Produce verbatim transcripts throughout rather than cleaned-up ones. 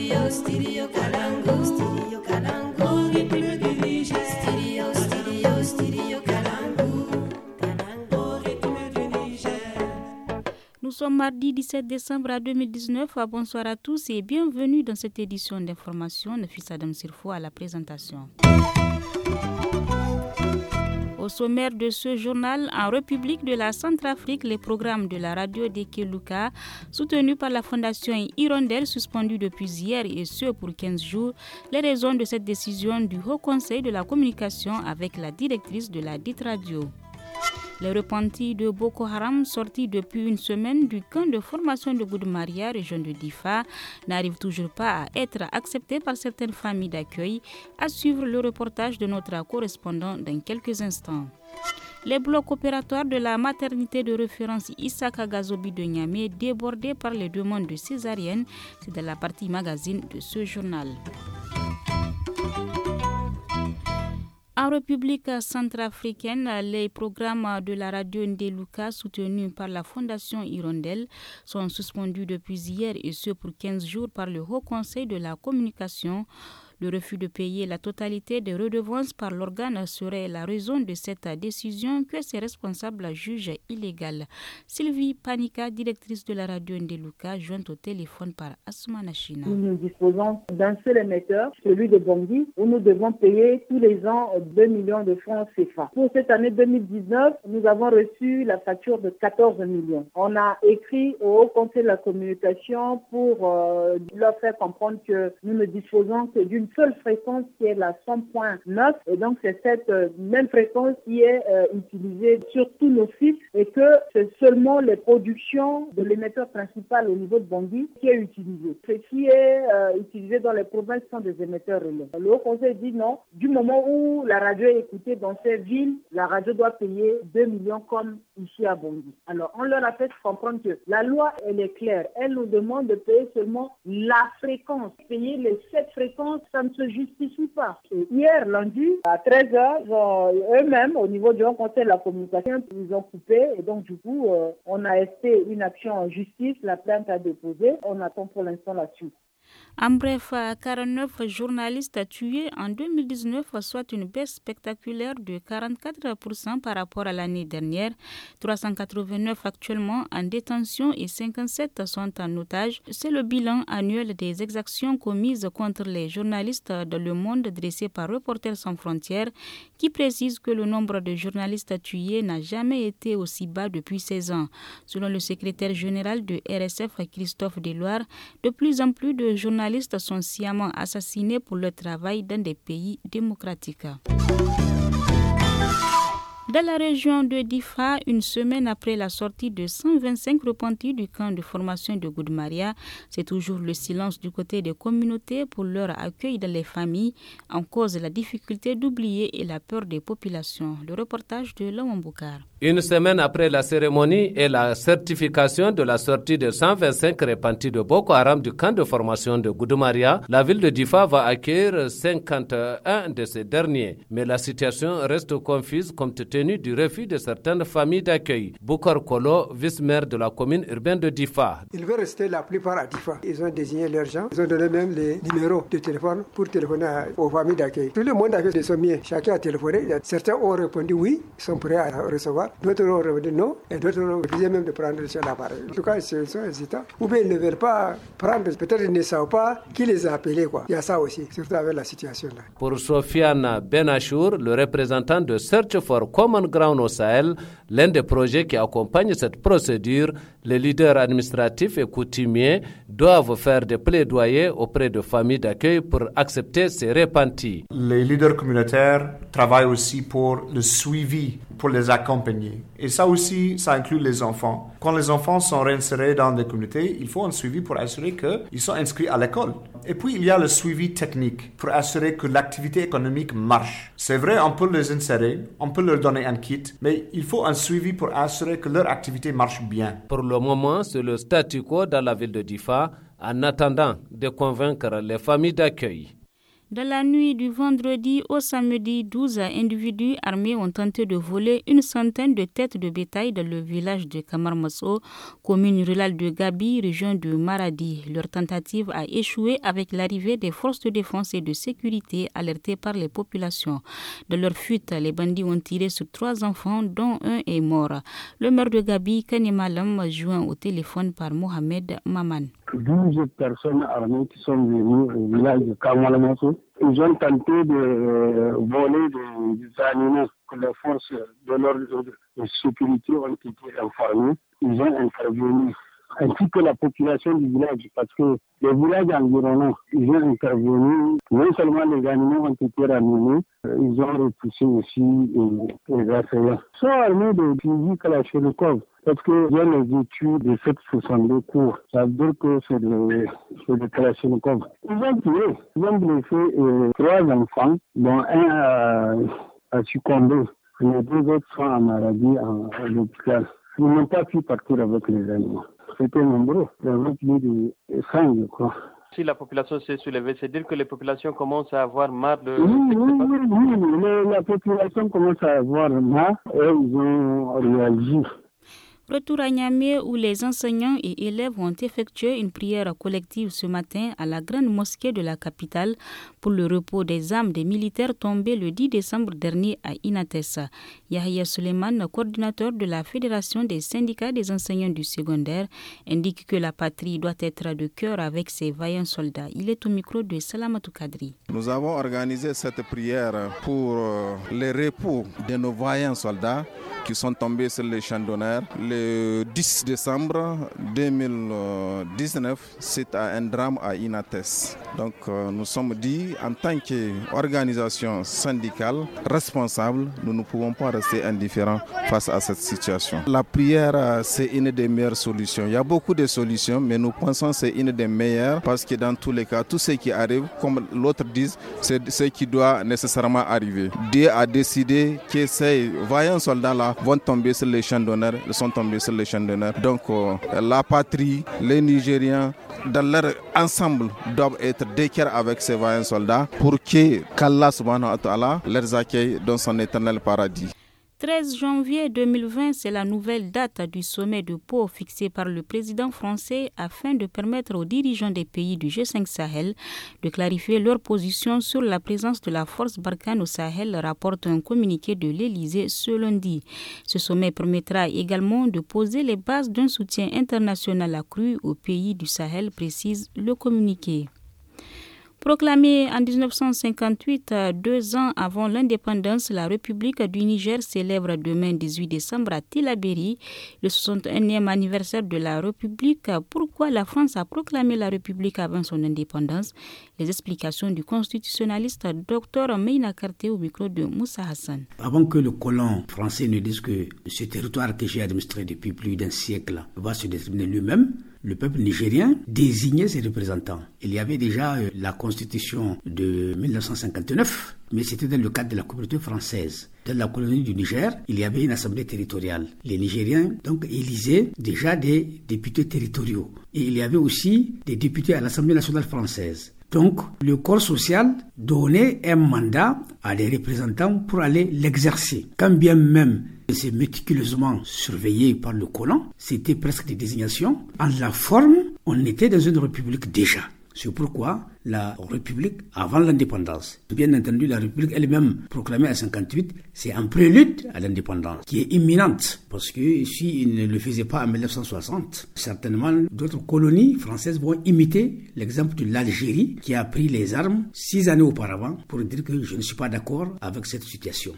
Studio, studio Kalangu, studio Kalangu, rythme du Niger. Studio, studio, studio Kalangu, Kalangu, rythme du Niger. Nous sommes mardi dix-sept décembre deux mille dix-neuf. Bonsoir à tous et bienvenue dans cette édition d'information. Nafis Adam Sirfo à la présentation. Au sommaire de ce journal, en République de la Centrafrique, les programmes de la radio de Keluka, soutenus par la Fondation Hirondelle, suspendus depuis hier et ce pour quinze jours, les raisons de cette décision du Haut Conseil de la communication avec la directrice de la dite radio. Les repentis de Boko Haram, sortis depuis une semaine du camp de formation de Goudmaria, région de Difa, n'arrivent toujours pas à être acceptés par certaines familles d'accueil. À suivre le reportage de notre correspondant dans quelques instants. Les blocs opératoires de la maternité de référence Isaka Gazobi de Niamey, débordés par les demandes de césarienne, c'est dans la partie magazine de ce journal. En République centrafricaine, les programmes de la radio Ndeluka soutenus par la Fondation Hirondelle sont suspendus depuis hier et ce pour quinze jours par le Haut Conseil de la communication. Le refus de payer la totalité des redevances par l'organe serait la raison de cette décision que ses responsables jugent illégale. Sylvie Panika, directrice de la radio Ndeluka, jointe au téléphone par Assoumana China. Nous disposons d'un seul émetteur, celui de Bangui, où nous devons payer tous les ans deux millions de francs C F A. Pour cette année deux mille dix-neuf, nous avons reçu la facture de quatorze millions. On a écrit au Haut Conseil de la communication pour euh, leur faire comprendre que nous ne disposons que d'une seule fréquence qui est la cent point neuf et donc c'est cette euh, même fréquence qui est euh, utilisée sur tous nos sites et que c'est seulement les productions de l'émetteur principal au niveau de Bangui qui est utilisé. Ce qui est euh, utilisé dans les provinces sont des émetteurs relais. Le Haut Conseil dit non, du moment où la radio est écoutée dans ces villes, la radio doit payer deux millions comme ici à Bangui. Alors on leur a fait comprendre que la loi elle est claire, elle nous demande de payer seulement la fréquence. Payer les sept fréquences, ça ne se justifie pas. Et hier, lundi, à treize heures, eux-mêmes, au niveau du Haut Conseil de la communication, ils ont coupé. Et donc, du coup, euh, on a fait une action en justice. La plainte a déposé. On attend pour l'instant la suite. En bref, quarante-neuf journalistes tués en deux mille dix-neuf, soit une baisse spectaculaire de quarante-quatre pour cent par rapport à l'année dernière. trois cent quatre-vingt-neuf actuellement en détention et cinquante-sept sont en otage. C'est le bilan annuel des exactions commises contre les journalistes dans le monde dressé par Reporters sans frontières qui précise que le nombre de journalistes tués n'a jamais été aussi bas depuis seize ans. Selon le secrétaire général de R S F, Christophe Deloire, de plus en plus de journalistes sont sciemment assassinés pour leur travail dans des pays démocratiques. Dans la région de Difa, une semaine après la sortie de cent vingt-cinq repentis du camp de formation de Goudmaria, c'est toujours le silence du côté des communautés pour leur accueil dans les familles, en cause la difficulté d'oublier et la peur des populations. Le reportage de Lawan Boukar. Une semaine après la cérémonie et la certification de la sortie de cent vingt-cinq repentis de Boko Haram du camp de formation de Goudmaria, la ville de Difa va accueillir cinquante et un de ces derniers. Mais la situation reste confuse compte tenu du refus de certaines familles d'accueil. Boukar Kolo, vice-maire de la commune urbaine de Difa. Ils veulent rester la plupart à Difa. Ils ont désigné leurs gens. Ils ont donné même les numéros de téléphone pour téléphoner aux familles d'accueil. Tout le monde a fait des sommiers. Chacun a téléphoné. Certains ont répondu oui, ils sont prêts à recevoir. D'autres ont répondu non. Et d'autres ont refusé même de prendre l'appareil. En tout cas, ils sont hésitants. Ou bien ils ne veulent pas prendre. Peut-être ils ne savent pas qui les a appelés. Quoi. Il y a ça aussi, surtout avec la situation là. Pour Sofiane Benachour, le représentant de Search for Common Ground au Sahel, l'un des projets qui accompagne cette procédure, les leaders administratifs et coutumiers doivent faire des plaidoyers auprès de familles d'accueil pour accepter ces repentis. Les leaders communautaires travaillent aussi pour le suivi, pour les accompagner. Et ça aussi, ça inclut les enfants. Quand les enfants sont réinsérés dans des communautés, il faut un suivi pour assurer qu'ils sont inscrits à l'école. Et puis, il y a le suivi technique pour assurer que l'activité économique marche. C'est vrai, on peut les insérer, on peut leur donner un kit, mais il faut un suivi pour assurer que leur activité marche bien. Pour le moment, c'est le statu quo dans la ville de Difa, en attendant de convaincre les familles d'accueil. Dans la nuit du vendredi au samedi, douze individus armés ont tenté de voler une centaine de têtes de bétail dans le village de Kamarmasso, commune rurale de Gabi, région de Maradi. Leur tentative a échoué avec l'arrivée des forces de défense et de sécurité alertées par les populations. De leur fuite, les bandits ont tiré sur trois enfants, dont un est mort. Le maire de Gabi, Kanemalam, joint au téléphone par Mohamed Maman. douze personnes armées qui sont venues au village de Kamalamasso. Ils ont tenté de voler des animaux que les forces de l'ordre de sécurité ont été informées. Ils ont intervenu, ainsi que la population du village, parce que les villages environnants, ils ont intervenu. Non seulement les animaux ont été ramenés, ils ont repoussé aussi les assaillants. Ils sont armés de fusils Kalachnikov. Parce que il y a les études de sept cent soixante-deux cours. Ça veut dire que c'est des de Kalachnikov. Ils ont tué, ils ont blessé euh, trois enfants, dont un a, a succombé. Les deux autres sont en maladie à l'hôpital. Ils n'ont pas pu partir avec les animaux. C'était nombreux. Il y avait plus de cinq, je crois. Si la population s'est soulevée, c'est dire que les populations commencent à avoir marre de... Oui, oui, oui, oui. Mais la population commence à avoir marre et ils ont réagi. Retour à Niamey où les enseignants et élèves ont effectué une prière collective ce matin à la grande mosquée de la capitale pour le repos des âmes des militaires tombés le dix décembre dernier à Inates. Yahya Suleiman, coordinateur de la Fédération des syndicats des enseignants du secondaire, indique que la patrie doit être de cœur avec ses vaillants soldats. Il est au micro de Salamatou Kadri. Nous avons organisé cette prière pour les repos de nos vaillants soldats qui sont tombés sur les champs d'honneur. Le dix décembre deux mille dix-neuf, c'est un drame à Inates. Donc nous sommes dit, en tant qu'organisation syndicale responsable, nous ne pouvons pas rester indifférents face à cette situation. La prière, c'est une des meilleures solutions. Il y a beaucoup de solutions, mais nous pensons que c'est une des meilleures parce que dans tous les cas, tout ce qui arrive, comme l'autre dit, c'est ce qui doit nécessairement arriver. Dieu a décidé que ces vaillants soldats-là vont tomber sur les champs d'honneur, ils sont tombés sur les champs d'honneur. Donc euh, la patrie, les Nigériens, dans leur ensemble, doivent être d'équerre avec ces vaillants soldats pour que qu'Allah subhanahu wa ta'ala les accueille dans son éternel paradis. treize janvier deux mille vingt, c'est la nouvelle date du sommet de Pau fixé par le président français afin de permettre aux dirigeants des pays du G cinq Sahel de clarifier leur position sur la présence de la force Barkhane au Sahel, rapporte un communiqué de l'Élysée ce lundi. Ce sommet permettra également de poser les bases d'un soutien international accru aux pays du Sahel, précise le communiqué. Proclamée en dix-neuf cent cinquante-huit, deux ans avant l'indépendance, la République du Niger célèbre demain dix-huit décembre à Tillabéri le soixante et unième anniversaire de la République. Pourquoi la France a proclamé la République avant son indépendance? Les explications du constitutionnaliste Dr Meina Karté au micro de Moussa Hassan. Avant que le colon français ne dise que ce territoire que j'ai administré depuis plus d'un siècle va se déterminer lui-même, le peuple nigérien désignait ses représentants. Il y avait déjà euh, la constitution de dix-neuf cent cinquante-neuf, mais c'était dans le cadre de la communauté française. Dans la colonie du Niger, il y avait une assemblée territoriale. Les Nigériens donc élisaient déjà des députés territoriaux. Et il y avait aussi des députés à l'Assemblée nationale française. Donc, le corps social donnait un mandat à des représentants pour aller l'exercer. Quand bien même c'est méticuleusement surveillé par le colon, c'était presque des désignations. En la forme, on était dans une république déjà. C'est pourquoi la République, avant l'indépendance, bien entendu la République elle-même proclamée en cinquante-huit, c'est un prélude à l'indépendance qui est imminente. Parce que s'ils ne le faisaient pas en dix-neuf cent soixante, certainement d'autres colonies françaises vont imiter l'exemple de l'Algérie qui a pris les armes six années auparavant pour dire que je ne suis pas d'accord avec cette situation.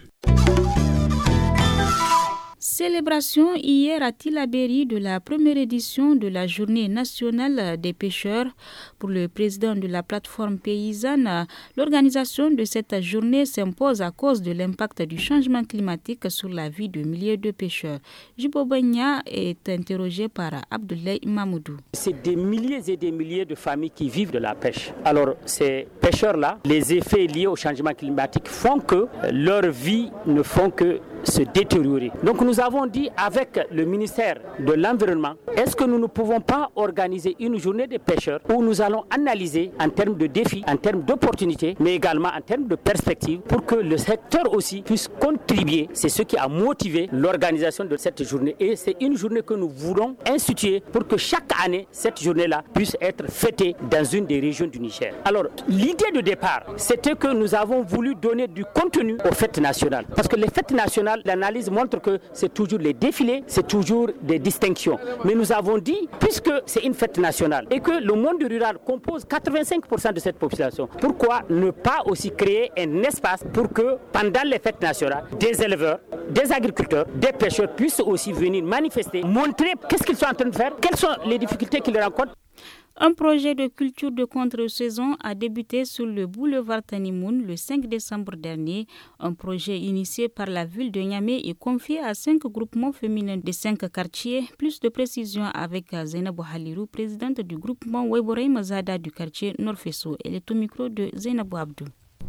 Célébration hier à Tillabéri de la première édition de la Journée nationale des pêcheurs. Pour le président de la plateforme paysanne, l'organisation de cette journée s'impose à cause de l'impact du changement climatique sur la vie de milliers de pêcheurs. Jibo Banya est interrogé par Abdoulaye Mamoudou. C'est des milliers et des milliers de familles qui vivent de la pêche. Alors ces pêcheurs-là, les effets liés au changement climatique font que leur vie ne font que se détériorer. Donc nous avons dit avec le ministère de l'Environnement, est-ce que nous ne pouvons pas organiser une journée des pêcheurs où nous allons analyser en termes de défis, en termes d'opportunités, mais également en termes de perspectives pour que le secteur aussi puisse contribuer. C'est ce qui a motivé l'organisation de cette journée et c'est une journée que nous voulons instituer pour que chaque année, cette journée-là puisse être fêtée dans une des régions du Niger. Alors, l'idée de départ, c'était que nous avons voulu donner du contenu aux fêtes nationales. Parce que les fêtes nationales, l'analyse montre que c'est toujours les défilés, c'est toujours des distinctions. Mais nous avons dit, puisque c'est une fête nationale et que le monde rural compose quatre-vingt-cinq pour cent de cette population, pourquoi ne pas aussi créer un espace pour que pendant les fêtes nationales, des éleveurs, des agriculteurs, des pêcheurs puissent aussi venir manifester, montrer qu'est-ce qu'ils sont en train de faire, quelles sont les difficultés qu'ils rencontrent. Un projet de culture de contre-saison a débuté sur le boulevard Tanimoun le cinq décembre dernier. Un projet initié par la ville de Niamey et confié à cinq groupements féminins de cinq quartiers. Plus de précisions avec Zainabou Halirou, présidente du groupement Weborei Mazada du quartier Nord-Fesso. Elle est au micro de Zainabou Abdou.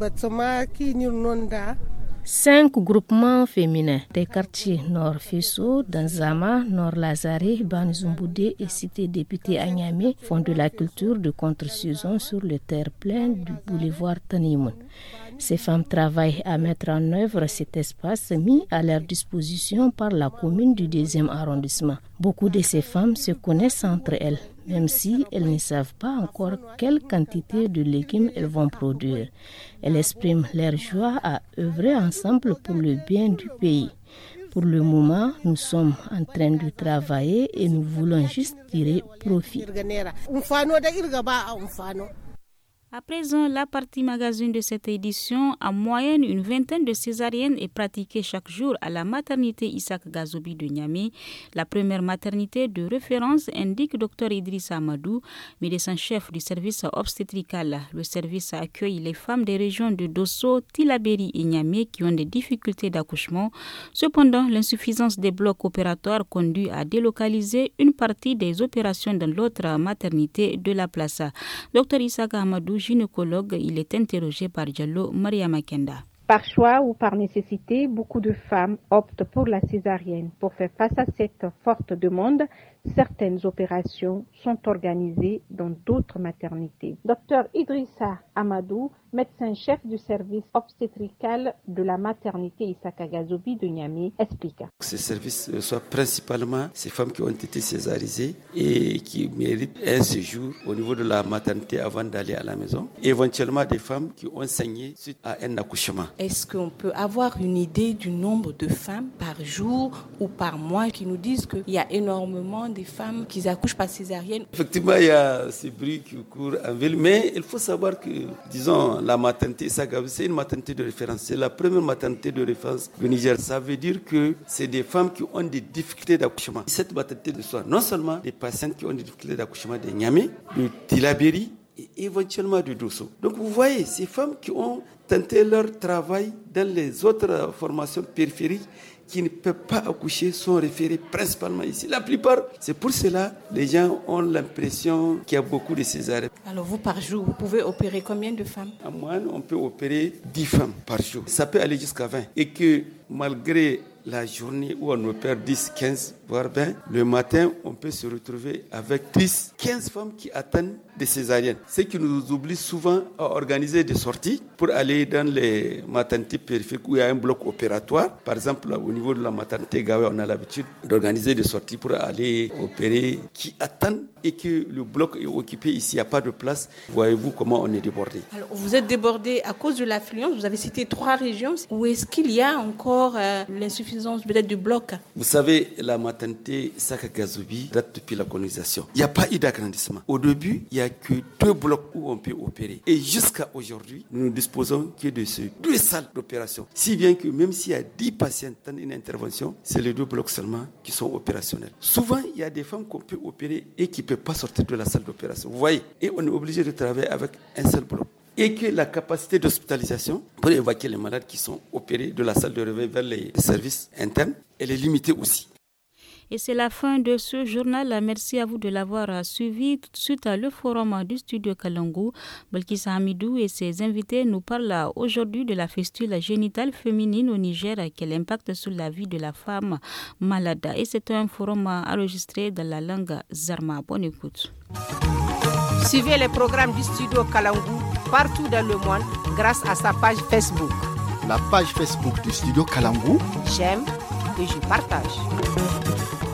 Cinq groupements féminins des quartiers Nord Fesso, Danzama, Nord Lazare, Banzumboudé et Cité Député à Niamey font de la culture de contre-saison sur le terre-plein du boulevard Tanimoun. Ces femmes travaillent à mettre en œuvre cet espace mis à leur disposition par la commune du deuxième arrondissement. Beaucoup de ces femmes se connaissent entre elles, même si elles ne savent pas encore quelle quantité de légumes elles vont produire. Elles expriment leur joie à œuvrer ensemble pour le bien du pays. Pour le moment, nous sommes en train de travailler et nous voulons juste tirer profit. À présent, la partie magazine de cette édition, en moyenne, une vingtaine de césariennes est pratiquée chaque jour à la maternité Isaac Gazobi de Niamey. La première maternité de référence indique Dr Idrissa Amadou, médecin-chef du service obstétrical. Le service accueille les femmes des régions de Dosso, Tillabéri et Niamey qui ont des difficultés d'accouchement. Cependant, l'insuffisance des blocs opératoires conduit à délocaliser une partie des opérations dans l'autre maternité de la place. Dr Isaac Amadou, gynécologue, il est interrogé par Diallo Mariama Kenda. Par choix ou par nécessité, beaucoup de femmes optent pour la césarienne. Pour faire face à cette forte demande, certaines opérations sont organisées dans d'autres maternités. Docteur Idrissa Amadou, médecin-chef du service obstétrical de la maternité Isaka Gazobi de Niamey, explique. Ce service reçoit principalement ces femmes qui ont été césarisées et qui méritent un séjour au niveau de la maternité avant d'aller à la maison. Éventuellement des femmes qui ont saigné suite à un accouchement. Est-ce qu'on peut avoir une idée du nombre de femmes par jour ou par mois qui nous disent qu'il y a énormément de femmes qui accouchent par césarienne? Effectivement, il y a ces bruits qui courent en ville, mais il faut savoir que, disons, la maternité Isaka, c'est une maternité de référence. C'est la première maternité de référence du Niger. Ça veut dire que c'est des femmes qui ont des difficultés d'accouchement. Cette maternité de soins, non seulement des patientes qui ont des difficultés d'accouchement de Niamey, de Tillabéri et éventuellement de Dosso. Donc vous voyez, ces femmes qui ont tenté leur travail dans les autres formations périphériques qui ne peuvent pas accoucher sont référés principalement ici. La plupart, c'est pour cela que les gens ont l'impression qu'il y a beaucoup de césariennes. Alors vous, par jour, vous pouvez opérer combien de femmes? En moyenne, on peut opérer dix femmes par jour. Ça peut aller jusqu'à vingt. Et que malgré la journée où on opère dix, quinze, voire vingt, le matin, on peut se retrouver avec dix, quinze femmes qui atteignent des césariennes. Ce qui nous oblige souvent à organiser des sorties pour aller dans les maternités périphériques où il y a un bloc opératoire. Par exemple, au niveau de la maternité Gawé, on a l'habitude d'organiser des sorties pour aller opérer qui attendent et que le bloc est occupé ici, il n'y a pas de place. Voyez-vous comment on est débordé. Alors, vous êtes débordé à cause de l'affluence. Vous avez cité trois régions. Où est-ce qu'il y a encore euh, l'insuffisance peut-être du bloc? Vous savez, la maternité Isaka Gazobi date depuis la colonisation. Il n'y a pas eu d'agrandissement. Au début, il n'y a que deux blocs où on peut opérer. Et jusqu'à aujourd'hui, nous ne disposons que de ces deux salles d'opération. Si bien que même s'il y a dix patients dans une intervention, c'est les deux blocs seulement qui sont opérationnels. Souvent, il y a des femmes qu'on peut opérer et qui ne peuvent pas sortir de la salle d'opération. Vous voyez? Et on est obligé de travailler avec un seul bloc. Et que la capacité d'hospitalisation pour évacuer les malades qui sont opérés de la salle de réveil vers les services internes, elle est limitée aussi. Et c'est la fin de ce journal. Merci à vous de l'avoir suivi. Tout de suite, le forum du studio Kalangu. Balkissa Hamidou et ses invités nous parlent aujourd'hui de la fistule génitale féminine au Niger, quel impact sur la vie de la femme malade. Et c'est un forum enregistré dans la langue Zarma. Bonne écoute. Suivez les programmes du studio Kalangu partout dans le monde grâce à sa page Facebook. La page Facebook du studio Kalangu. J'aime et je partage.